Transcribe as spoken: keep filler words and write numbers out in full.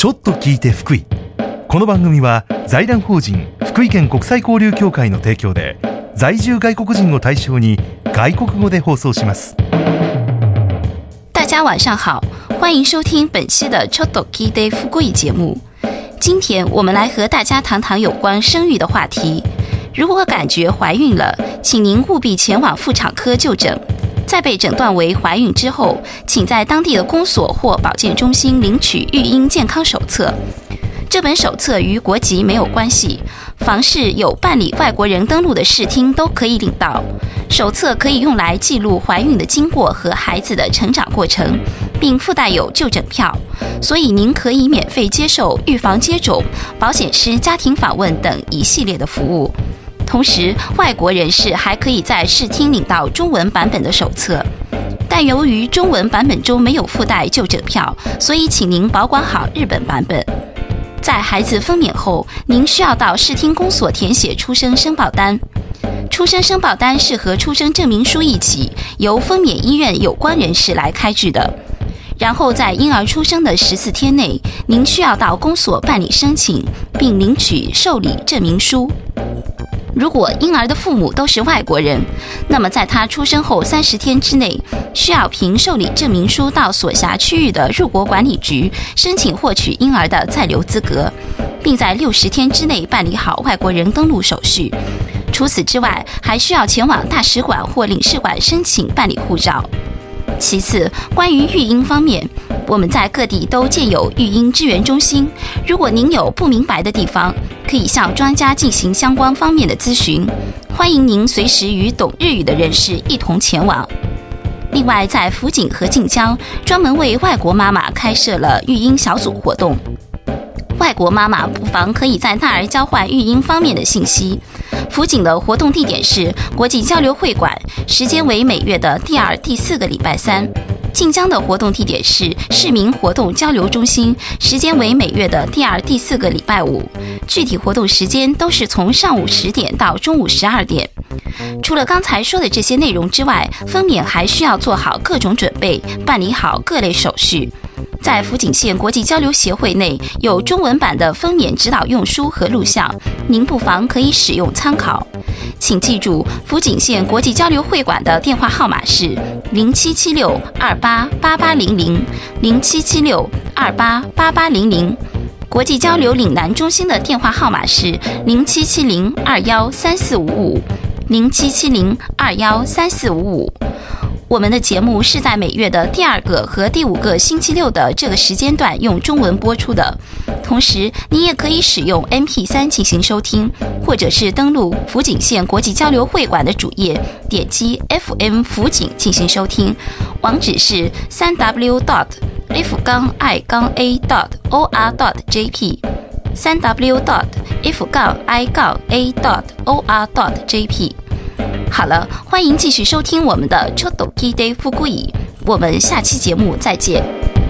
ちょっと聞いて福井。この番組は財団法人福井県国際交流協会の提供で在住外国人を対象に外国語で放送します。 大家晚上好，欢迎收听本期的ちょっと聞いて福井节目。今天我们来和大家谈谈有关生育的话题。如果感觉怀孕了，请您务必前往妇产科就诊。在被诊断为怀孕之后，请在当地的公所或保健中心领取育婴健康手册。这本手册与国籍没有关系，凡是有办理外国人登录的视听都可以领到。手册可以用来记录怀孕的经过和孩子的成长过程，并附带有就诊票，所以您可以免费接受预防接种、保险师家庭访问等一系列的服务。同时，外国人士还可以在视听领到中文版本的手册，但由于中文版本中没有附带就诊票，所以请您保管好日本版本。在孩子分娩后，您需要到视听公所填写出生申报单。出生申报单是和出生证明书一起，由分娩医院有关人士来开具的。然后在婴儿出生的十四天内，您需要到公所办理申请，并领取受理证明书。如果婴儿的父母都是外国人，那么在他出生后三十天之内，需要凭受理证明书到所辖区域的入国管理局申请获取婴儿的在留资格，并在六十天之内办理好外国人登录手续。除此之外，还需要前往大使馆或领事馆申请办理护照。其次，关于育婴方面，我们在各地都建有育婴支援中心。如果您有不明白的地方，可以向专家进行相关方面的咨询。欢迎您随时与懂日语的人士一同前往。另外，在福井和近江，专门为外国妈妈开设了育婴小组活动。外国妈妈不妨可以在那儿交换育婴方面的信息。福井的活动地点是国际交流会馆，时间为每月的第二、第四个礼拜三。近江的活动地点是市民活动交流中心，时间为每月的第二、第四个礼拜五。具体活动时间都是从上午十点到中午十二点。除了刚才说的这些内容之外，分娩还需要做好各种准备，办理好各类手续。在福井县国际交流协会内有中文版的分娩指导用书和录像，您不妨可以使用参考。请记住，福井县国际交流会馆的电话号码是零七七六二八八八零零 零七七六二八八八零零。国际交流岭南中心的电话号码是零七七零二一三四五五 零七七零二一三四五五。我们的节目是在每月的第二个和第五个星期六的这个时间段用中文播出的。同时，你也可以使用 M P 三 进行收听，或者是登录福井县国际交流会馆的主页，点击 F M 福井进行收听。网址是 三 w dot f i a dot o r dot j p 三 w dot f i a dot o r dot j p。好了，欢迎继续收听我们的ちょっと聞いて福井，我们下期节目再见。